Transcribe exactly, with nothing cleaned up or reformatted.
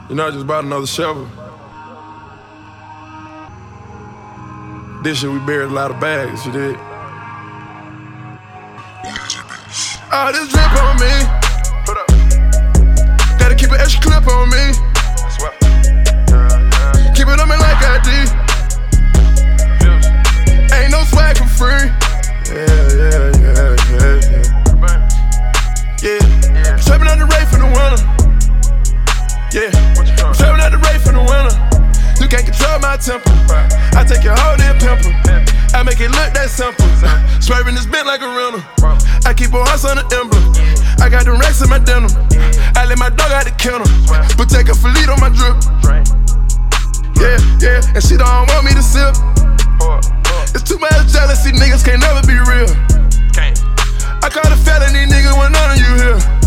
You know, I just bought another shovel. This year we buried a lot of bags, you did. All this drip on me. Gotta keep an extra clip on me. Keep it on me like I D. Ain't no swag for free. Yeah, yeah, yeah, yeah, yeah. Yeah, trapping out the rate for the winter. Yeah, trapping out the rate for the winter. You can't control my temper. I take your whole damn pimple. I make it look that simple. Swerving this bent like a rental. I keep a horse on the emblem. I got the racks in my denim. I let my dog out the kennel. But take a fillet on my drip. Yeah, yeah, and she don't want me to sip. It's too much jealousy, niggas can't never be real. I call a felony, nigga, when none of you here.